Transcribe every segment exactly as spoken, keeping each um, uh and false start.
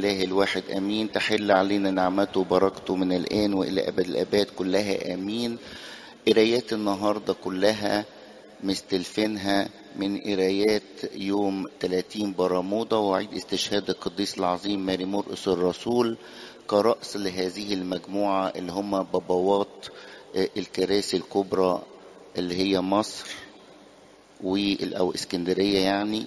الإله الواحد آمين. تحل علينا نعمته وبركته من الآن وإلى أبد الآباد كلها آمين. قرايات النهاردة كلها مستلفينها من قرايات يوم ثلاثين برمودا وعيد استشهاد القديس العظيم ماري مرقس الرسول كرأس لهذه المجموعة اللي هم بابوات الكراسي الكبرى اللي هي مصر أو اسكندرية يعني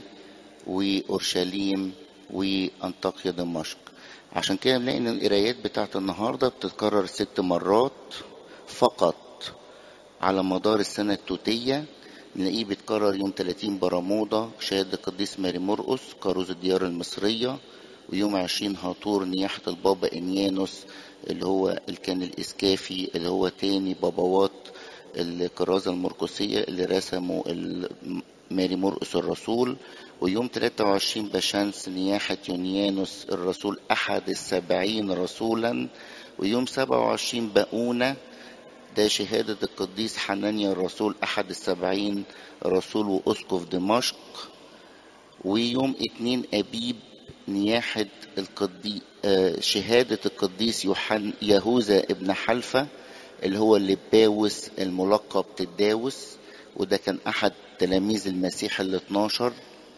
وأورشليم وأنطاكيا دمشق. عشان كده بنلاقي إن القرايات بتاعت النهاردة بتتكرر ست مرات فقط على مدار السنة التوتية. نلاقيه بيتكرر يوم ثلاثين برمودا شهادة القديس ماري مرقس كاروز الديار المصرية، ويوم عشرين هاطور نياحة البابا إنيانوس اللي هو اللي كان الإسكافي اللي هو تاني بابوات الكرازة المرقسية اللي رسموا ماري مرقس الرسول، ويوم ثلاثة وعشرين بشمس نياحة يونيانوس الرسول أحد السبعين رسولا، ويوم سبعة وعشرين باؤونة ده شهادة القديس حنانيا الرسول أحد السبعين رسول وأسقف دمشق، ويوم اتنين أبيب نياحة القديس شهادة القديس يوحنا يهوذا ابن حلفة اللي هو اللباوس الملقب تداوس، وده كان أحد تلاميذ المسيح الاثناشر،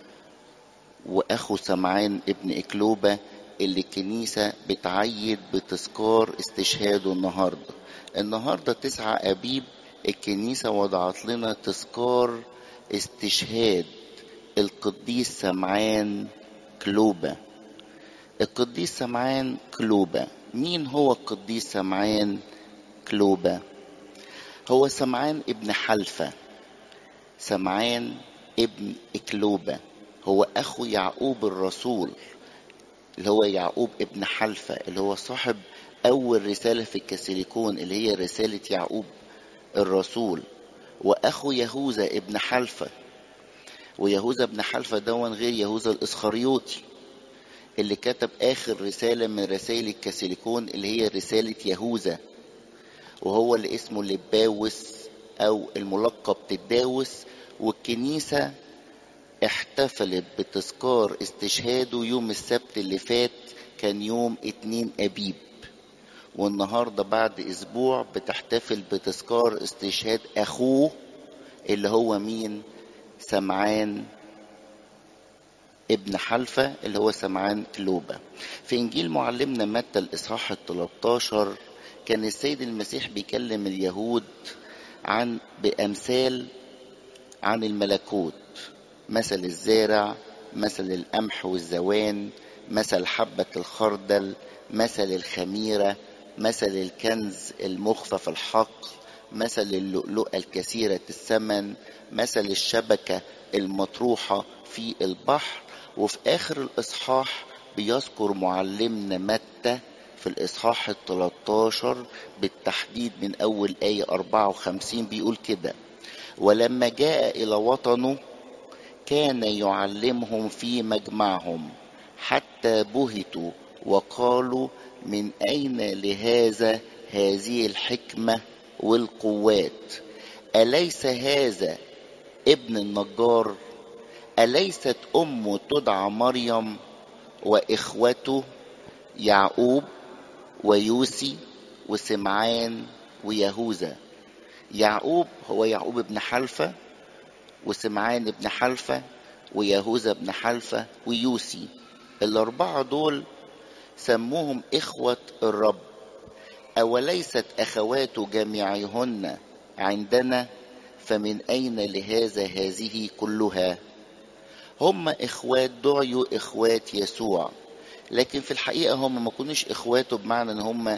وأخو سمعان ابن إكلوبة اللي الكنيسة بتعيد بتذكار استشهاده النهاردة. النهاردة تسعة أبيب الكنيسة وضعت لنا تذكار استشهاد القديس سمعان كلوبة. القديس سمعان كلوبة، مين هو القديس سمعان كلوبة؟ هو سمعان ابن حلفة. سمعان ابن إكلوبة هو أخو يعقوب الرسول اللي هو يعقوب ابن حلفة اللي هو صاحب أول رسالة في الكاثوليكون اللي هي رسالة يعقوب الرسول، وأخو يهوذا ابن حلفة. ويهوذا ابن حلفة دون غير يهوذا الإسخريوطي اللي كتب آخر رسالة من رسائل الكاثوليكون اللي هي رسالة يهوذا، وهو اللي اسمه لباوس أو الملقب تداوس. والكنيسة احتفلت بتذكار استشهاده يوم السبت اللي فات كان يوم اتنين أبيب، والنهاردة بعد أسبوع بتحتفل بتذكار استشهاد أخوه اللي هو مين؟ سمعان ابن حلفة اللي هو سمعان كلوبة. في إنجيل معلمنا متى الإصحاح الثلاثاشر كان السيد المسيح بيكلم اليهود عن بأمثال عن الملكوت، مثل الزارع، مثل القمح والزوان، مثل حبة الخردل، مثل الخميرة، مثل الكنز المخفى في الحقل، مثل اللؤلؤة الكثيرة الثمن، مثل الشبكة المطروحة في البحر. وفي آخر الإصحاح بيذكر معلمنا متى في الإصحاح الثلاثاشر بالتحديد من أول آية أربعة وخمسين بيقول كده: ولما جاء إلى وطنه كان يعلمهم في مجمعهم حتى بهتوا وقالوا من أين لهذا هذه الحكمة والقوات؟ أليس هذا ابن النجار؟ أليست أمه تدعى مريم وإخوته يعقوب ويوسي وسمعان ويهوذا؟ يعقوب هو يعقوب ابن حلفة، وسمعان ابن حلفة، ويهوذا ابن حلفة، ويوسي. الأربعة دول سموهم إخوة الرب. أوليست أخوات جميعهن عندنا؟ فمن أين لهذا هذه كلها؟ هم إخوات دعيوا إخوات يسوع، لكن في الحقيقة هم ما كانوش إخواته بمعنى أن هم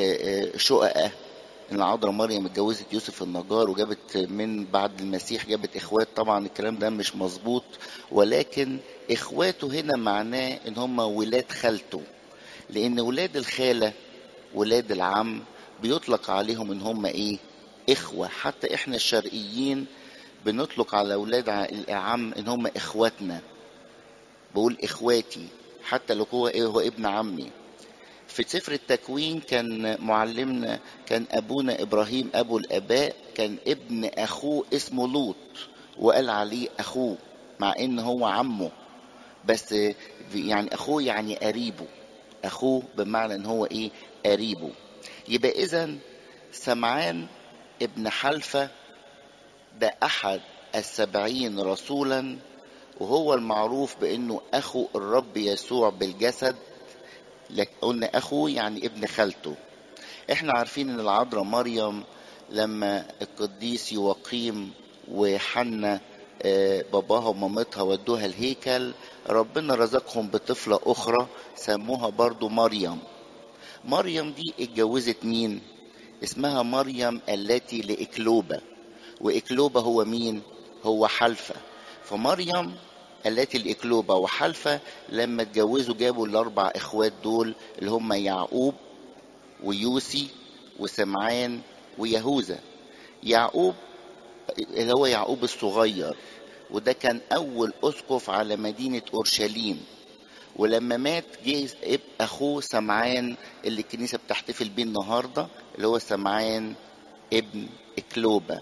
شققة، ان العذراء مريم اتجوزت يوسف النجار وجابت من بعد المسيح جابت اخوات. طبعا الكلام ده مش مظبوط، ولكن اخواته هنا معناه ان هم ولاد خالته، لان ولاد الخالة ولاد العم بيطلق عليهم ان هم ايه؟ اخوة. حتى احنا الشرقيين بنطلق على اولاد العم ان هم اخواتنا، بقول اخواتي حتى لو هو ايه هو ابن عمي. في سفر التكوين كان معلمنا كان أبونا إبراهيم أبو الآباء كان ابن أخوه اسمه لوط وقال عليه أخوه مع إن هو عمه، بس يعني أخوه يعني قريبه. أخوه بمعنى إن هو إيه؟ قريبه. يبقى إذن سمعان ابن حلفة ده أحد السبعين رسولا، وهو المعروف بأنه أخو الرب يسوع بالجسد. قلنا أخوه يعني ابن خالته. احنا عارفين ان العذراء مريم لما القديس يوقيم وحنا باباها ومامتها ودوها الهيكل، ربنا رزقهم بطفلة أخرى سموها برضو مريم. مريم دي اتجوزت مين؟ اسمها مريم التي لإكلوبة، وإكلوبة هو مين؟ هو حلفة. فمريم التي لإكلوبة وحلفة لما اتجوزوا جابوا الأربع إخوات دول اللي هم يعقوب ويوسي وسمعان ويهوذا. يعقوب اللي هو يعقوب الصغير، وده كان أول أسقف على مدينة أورشليم. ولما مات جه أخوه سمعان اللي الكنيسة بتحتفل بيه النهاردة، اللي هو سمعان ابن إكلوبة.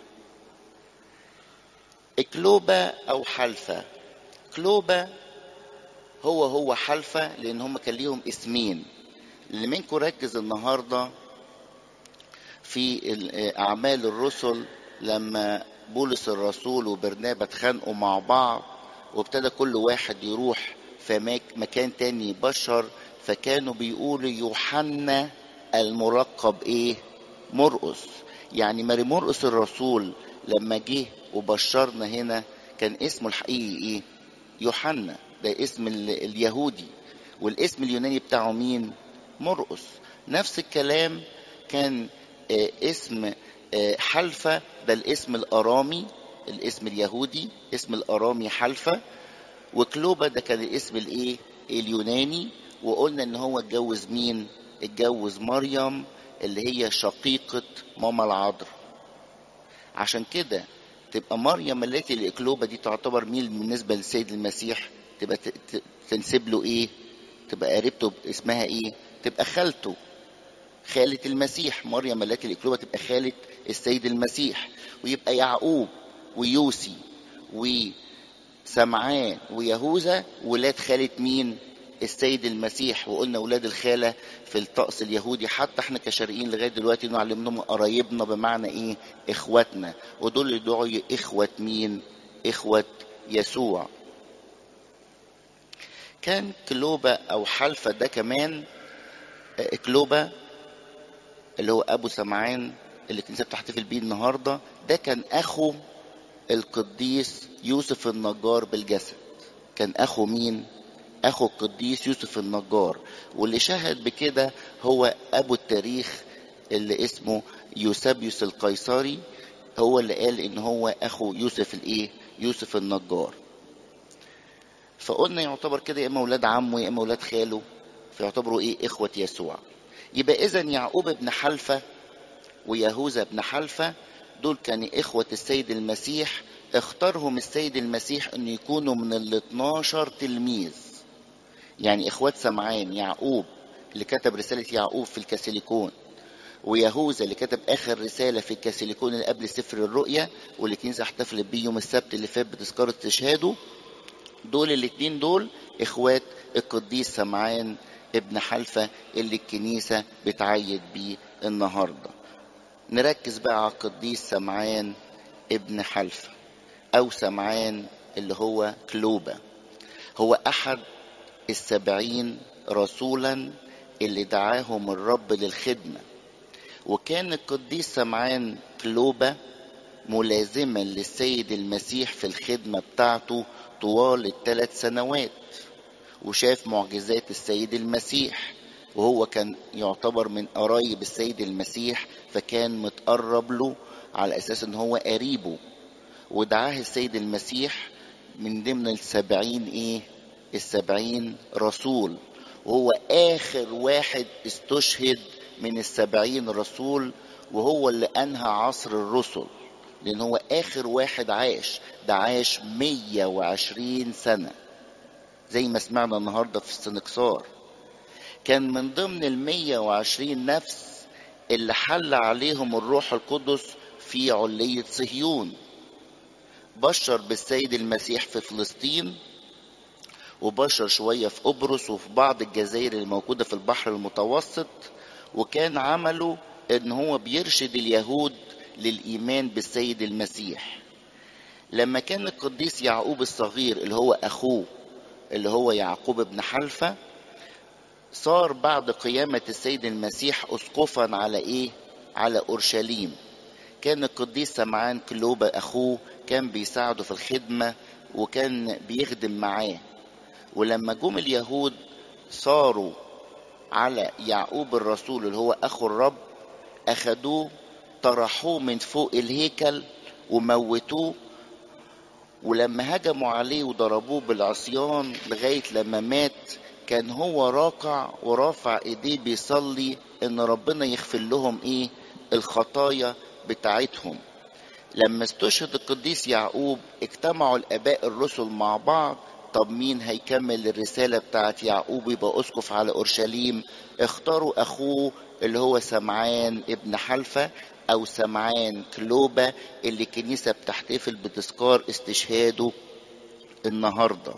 إكلوبة أو حلفة. كلوبة هو هو حلفة، لأن هم كان ليهم اسمين. اللي منكم ركز النهاردة في أعمال الرسل لما بولس الرسول وبرنابا اتخانقوا مع بعض، وابتدى كل واحد يروح في مكان تاني يبشر، فكانوا بيقولوا يوحنا الملقب ايه؟ مرقس. يعني ماري مرقس الرسول لما جه وبشرنا هنا كان اسمه الحقيقي ايه؟ يوحنا، ده اسم اليهودي، والاسم اليوناني بتاعه مين؟ مرقس. نفس الكلام كان اسم حلفة، ده الاسم الارامي، الاسم اليهودي اسم الارامي حلفة. وكلوبة ده كان الاسم الايه؟ اليوناني. وقلنا ان هو اتجوز مين؟ اتجوز مريم اللي هي شقيقة ماما العذراء. عشان كده تبقى مريم التي لإكلوبة دي تعتبر مين بالنسبة للسيد المسيح؟ تبقى تنسب له ايه؟ تبقى قريبته اسمها ايه؟ تبقى خالته، خالة المسيح. مريم التي لإكلوبة تبقى خالة السيد المسيح. ويبقى يعقوب ويوسي وسمعان ويهوذا ولاد خالة مين؟ السيد المسيح. وقلنا ولاد الخالة في الطقس اليهودي حتى احنا كشرقيين لغاية دلوقتي نعلمهم قرايبنا بمعنى ايه؟ اخواتنا. ودول اللي دعوا اخوة مين؟ اخوة يسوع. كان كلوبة او حلفة ده كمان، كلوبة اللي هو ابو سمعان اللي الكنيسة بتحتفل بيه النهاردة، ده كان اخو القديس يوسف النجار بالجسد. كان اخو مين؟ اخو القديس يوسف النجار. واللي شهد بكده هو ابو التاريخ اللي اسمه يوسابيوس القيصري، هو اللي قال ان هو اخو يوسف الايه؟ يوسف النجار. فقلنا يعتبر كده يا اما اولاد عمه يا اما اولاد خاله، فيعتبروا ايه؟ اخوة يسوع. يبقى اذا يعقوب ابن حلفة ويهوذا ابن حلفة دول كانوا اخوة السيد المسيح. اختارهم السيد المسيح ان يكونوا من ال اتناشر تلميذ. يعني اخوات سمعان يعقوب اللي كتب رسالة يعقوب في الكاسيليكون، ويهوذا اللي كتب اخر رسالة في الكاسيليكون اللي قبل سفر الرؤيا واللي الكنيسة احتفلت بيه يوم السبت اللي فات بتذكار استشهاده. دول الاتنين دول اخوات القديس سمعان ابن حلفة اللي الكنيسة بتعيد بيه النهاردة. نركز بقى على القديس سمعان ابن حلفة او سمعان اللي هو كلوبة. هو احد السبعين رسولا اللي دعاهم الرب للخدمة. وكان القديس سمعان كلوبة ملازما للسيد المسيح في الخدمة بتاعته طوال الثلاث سنوات، وشاف معجزات السيد المسيح، وهو كان يعتبر من قرايب السيد المسيح، فكان متقرب له على أساس ان هو قريبه. ودعاه السيد المسيح من ضمن السبعين ايه؟ السبعين رسول. وهو اخر واحد استشهد من السبعين رسول، وهو اللي انهى عصر الرسل، لان هو اخر واحد عاش. ده عاش مية وعشرين سنة زي ما سمعنا النهاردة في السنكسار. كان من ضمن المية وعشرين نفس اللي حل عليهم الروح القدس في علية صهيون. بشر بالسيد المسيح في فلسطين، وبشر شوية في قبرص وفي بعض الجزائر الموجودة في البحر المتوسط. وكان عمله ان هو بيرشد اليهود للإيمان بالسيد المسيح. لما كان القديس يعقوب الصغير اللي هو أخوه اللي هو يعقوب بن حلفة صار بعد قيامة السيد المسيح أسقفا على إيه؟ على أورشليم. كان القديس سمعان كلوبة أخوه كان بيساعده في الخدمة وكان بيخدم معاه. ولما جم اليهود صاروا على يعقوب الرسول اللي هو أخو الرب، أخدوه طرحوه من فوق الهيكل وموتوه. ولما هجموا عليه وضربوه بالعصيان لغاية لما مات، كان هو راكع ورافع ايديه بيصلي ان ربنا يغفر لهم ايه؟ الخطايا بتاعتهم. لما استشهد القديس يعقوب اجتمعوا الاباء الرسل مع بعض، طب مين هيكمل الرسالة بتاعت يعقوب يبقى اسقف على اورشليم؟ اختاروا اخوه اللي هو سمعان ابن حلفة او سمعان كلوبة اللي الكنيسة بتحتفل بتذكار استشهاده النهارده.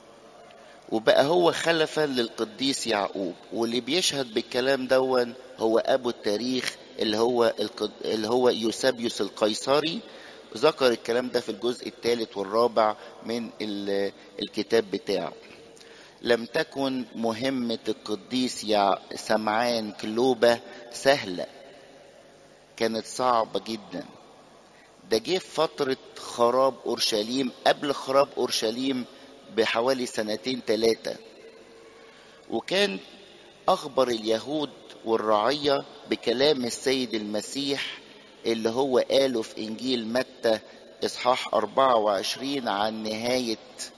وبقى هو خلفا للقديس يعقوب. واللي بيشهد بالكلام دون هو ابو التاريخ اللي هو اللي هو يوسابيوس القيصري. ذكر الكلام ده في الجزء الثالث والرابع من الكتاب بتاعه. لم تكن مهمة القديس يا سمعان كلوبة سهلة، كانت صعبة جدا. ده جه في فترة خراب أورشليم، قبل خراب أورشليم بحوالي سنتين ثلاثة. وكان أخبر اليهود والرعية بكلام السيد المسيح اللي هو قاله في إنجيل متى إصحاح أربعة وعشرين عن نهاية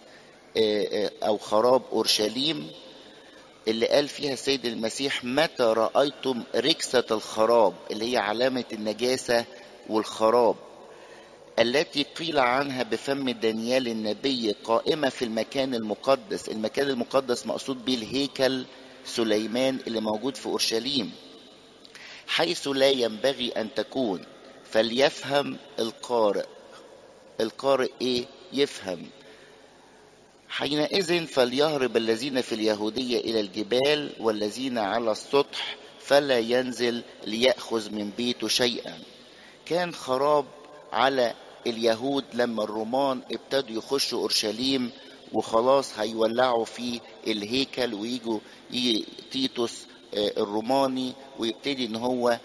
أو خراب أورشليم، اللي قال فيها السيد المسيح: متى رأيتم ركسة الخراب، اللي هي علامة النجاسة والخراب، التي قيل عنها بفم دانيال النبي قائمة في المكان المقدس. المكان المقدس مقصود به الهيكل سليمان اللي موجود في أورشليم، حيث لا ينبغي أن تكون، فليفهم القارئ. القارئ إيه؟ يفهم. حينئذ فليهرب الذين في اليهودية إلى الجبال، والذين على السطح فلا ينزل ليأخذ من بيته شيئا. كان خراب على اليهود لما الرومان ابتدوا يخشوا أورشليم وخلاص هيولعوا في الهيكل، ويجوا تيتوس الروماني ويبتدي ان هو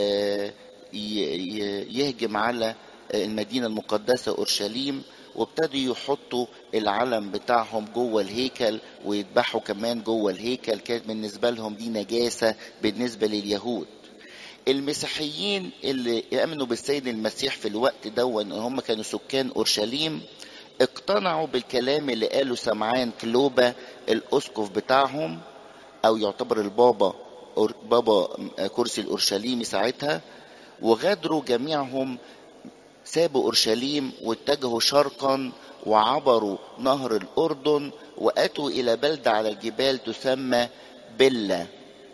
يهجم على المدينة المقدسة أورشليم، وابتدوا يحطوا العلم بتاعهم جوه الهيكل ويذبحوا كمان جوه الهيكل. كانت بالنسبة لهم دي نجاسة بالنسبة لليهود. المسيحيين اللي يأمنوا بالسيد المسيح في الوقت ده ان هم كانوا سكان أورشليم اقتنعوا بالكلام اللي قاله سمعان كلوبة الأسقف بتاعهم، او يعتبر البابا بابا كرسي الأورشليمي ساعتها، وغادروا جميعهم، سابوا أورشليم واتجهوا شرقا وعبروا نهر الأردن وأتوا إلى بلدة على الجبال تسمى بلة.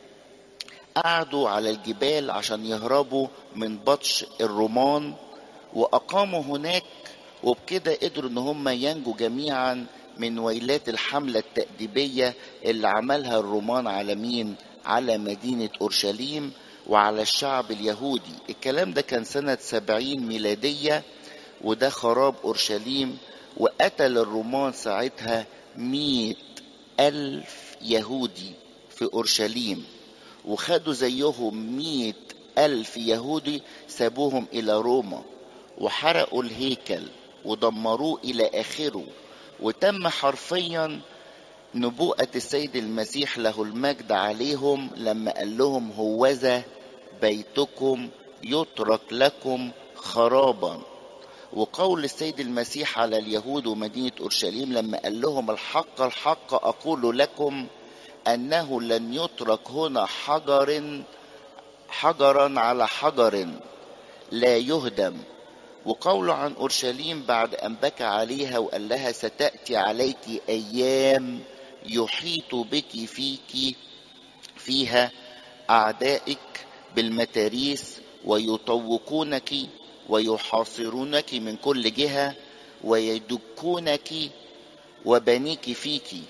قعدوا على الجبال عشان يهربوا من بطش الرومان وأقاموا هناك، وبكده قدروا ان هم ينجوا جميعا من ويلات الحملة التأديبية اللي عملها الرومان على مين؟ على مدينة أورشليم وعلى الشعب اليهودي. الكلام ده كان سنة سبعين ميلادية، وده خراب أورشليم. وقتل الرومان ساعتها مئة ألف يهودي في أورشليم، وخدوا زيهم مئة ألف يهودي سابوهم إلى روما، وحرقوا الهيكل ودمروه إلى آخره. وتم حرفيا نبوءة السيد المسيح له المجد عليهم لما قال لهم: هوذا بيتكم يترك لكم خرابا. وقول السيد المسيح على اليهود ومدينة أورشليم لما قال لهم: الحق الحق أقول لكم أنه لن يترك هنا حجر حجرا على حجر لا يهدم. وقوله عن أورشليم بعد أن بكى عليها وقال لها: ستأتي عليك أيام يحيط بك فيك فيها أعدائك بالمتاريس ويطوقونك ويحاصرونك من كل جهة ويدكونك وبنيك فيك،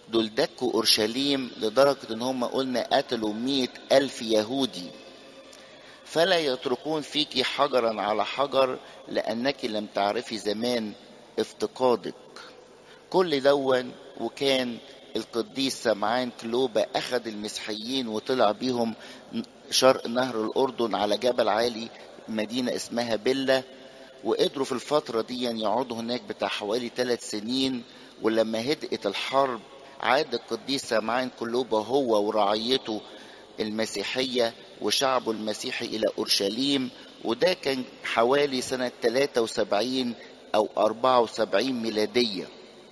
دول دكوا أورشليم لدرجة إن هم قلنا قتلوا مئة ألف يهودي. فلا يتركون فيك حجرا على حجر لأنك لم تعرفي زمان افتقادك. كل دون وكان القديس سمعان كلوبا أخذ المسيحيين وطلع بيهم شرق نهر الأردن على جبل عالي، مدينة اسمها بيلا، وقدروا في الفترة دي يقعدوا هناك بتاع حوالي ثلاث سنين. ولما هدأت الحرب عاد القديس سمعان كلوبا هو ورعيته المسيحية وشعبه المسيحي إلى أورشليم، وده كان حوالي سنة ثلاثة وسبعين أو أربعة وسبعين ميلادية.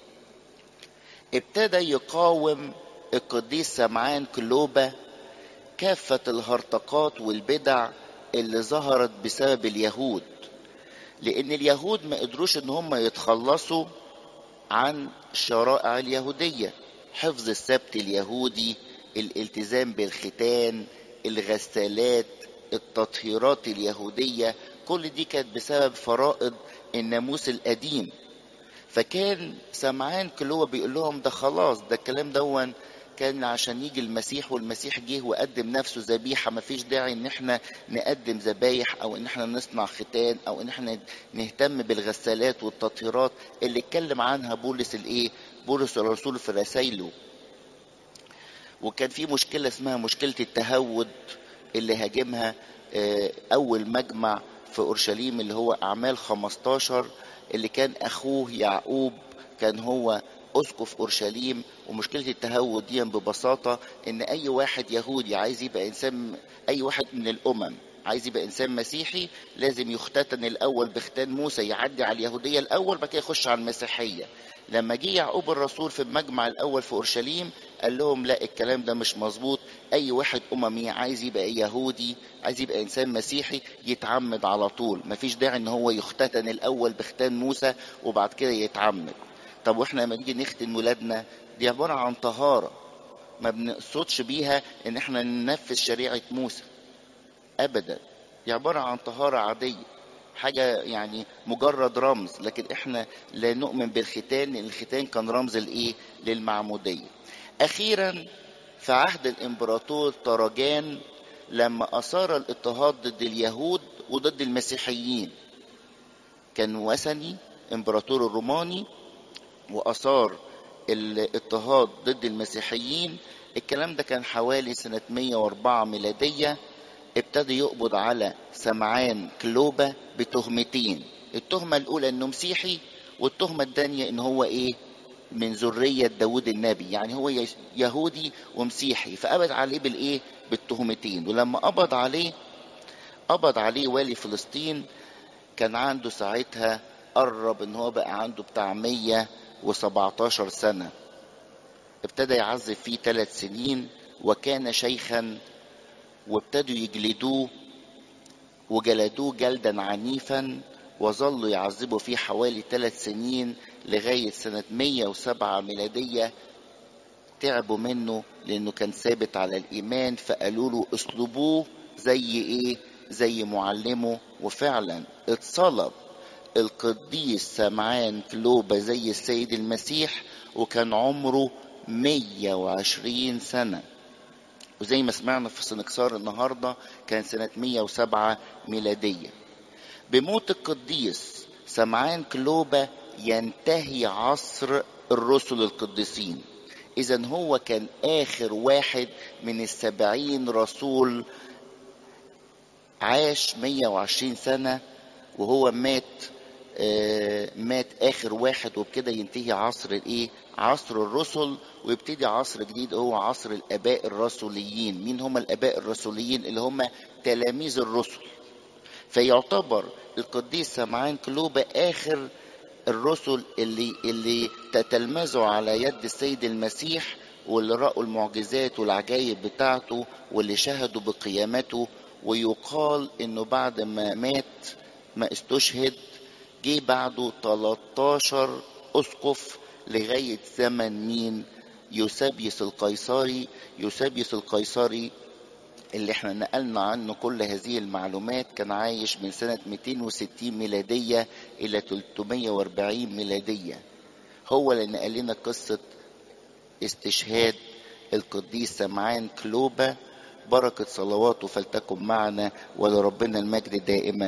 ابتدى يقاوم القديس سمعان كلوبا كافة الهرطقات والبدع اللي ظهرت بسبب اليهود، لأن اليهود ما قدروش إن هم يتخلصوا عن الشرائع اليهودية، حفظ السبت اليهودي، الالتزام بالختان، الغسالات، التطهيرات اليهودية، كل دي كانت بسبب فرائض الناموس القديم. فكان سمعان كلوبا بيقول لهم ده خلاص، ده الكلام دون كان عشان يجي المسيح، والمسيح جه وقدم نفسه ذبيحة، مفيش داعي ان احنا نقدم ذبايح او ان احنا نصنع ختان او ان احنا نهتم بالغسالات والتطهيرات اللي اتكلم عنها بولس الايه بولس الرسول في رسائله. وكان في مشكلة اسمها مشكلة التهود اللي هاجمها اول مجمع في اورشليم اللي هو اعمال خمستاشر، اللي كان اخوه يعقوب كان هو اسقف اورشليم. ومشكله التهود دي ببساطه ان اي واحد يهودي عايز يبقى انسان، اي واحد من الامم عايز يبقى انسان مسيحي لازم يختتن الاول بختان موسى، يعدي على اليهوديه الاول بعد كده يخش على المسيحيه. لما جه يعقوب الرسول في المجمع الاول في اورشليم قال لهم لا، الكلام ده مش مظبوط، اي واحد اممي عايز يبقى يهودي عايز يبقى انسان مسيحي يتعمد على طول، مفيش داعي ان هو يختتن الاول بختان موسى وبعد كده يتعمد. طب واحنا لما نيجي نختن ولادنا دي عباره عن طهاره، ما بنقصدش بيها ان احنا ننفذ شريعه موسى ابدا، دي عباره عن طهاره عاديه، حاجه يعني مجرد رمز، لكن احنا لا نؤمن بالختان لان الختان كان رمز الايه للمعموديه. اخيرا في عهد الامبراطور تراجان لما اثار الاضطهاد ضد اليهود وضد المسيحيين، كان وثني امبراطور الروماني واثار الاضطهاد ضد المسيحيين. الكلام ده كان حوالي سنة مئة وأربعة ميلادية. ابتدى يقبض على سمعان كلوبا بتهمتين، التهمة الأولى إنه مسيحي، والتهمة الثانية إن هو إيه من ذرية داود النبي، يعني هو يهودي ومسيحي، فقبض عليه بالإيه بالتهمتين. ولما قبض عليه قبض عليه والي فلسطين، كان عنده ساعتها قرب إن هو بقى عنده بتاع مية وسبعتاشر سنة. ابتدى يعذب فيه ثلاث سنين وكان شيخا، وابتدوا يجلدوه وجلدوه جلدا عنيفا وظلوا يعذبوا فيه حوالي ثلاث سنين لغاية سنة مئة وسبعة ميلادية. تعبوا منه لأنه كان ثابت على الإيمان، فقالوا له اصلبوه زي إيه زي معلمه. وفعلا اتصلب القديس سمعان كلوبا زي السيد المسيح، وكان عمره مئة وعشرين سنة، وزي ما سمعنا في سنكسار النهاردة كان سنة مئة وسبعة ميلادية. بموت القديس سمعان كلوبا ينتهي عصر الرسل القديسين، إذن هو كان آخر واحد من السبعين رسول، عاش مئة وعشرين سنة وهو مات آه مات آخر واحد، وبكده ينتهي عصر الإيه عصر الرسل، ويبتدي عصر جديد هو عصر الآباء الرسوليين. مين هم الآباء الرسوليين؟ اللي هم تلاميذ الرسل. فيعتبر القديس سمعان كلوبا آخر الرسل اللي اللي تتلمذوا على يد السيد المسيح، واللي رأوا المعجزات والعجائب بتاعته، واللي شهدوا بقيامته. ويقال انه بعد ما مات ما استشهد جه بعده تلتاشر اسقف لغاية زمن مين يوسابيوس القيصري. يوسابيوس القيصري اللي احنا نقلنا عنه كل هذه المعلومات كان عايش من سنة مئتين وستين ميلادية إلى ثلاثمئة وأربعين ميلادية. هو اللي نقل لنا قصة استشهاد القديس سمعان كلوبا. بركة صلواته فلتكن معنا، ولربنا المجد دائما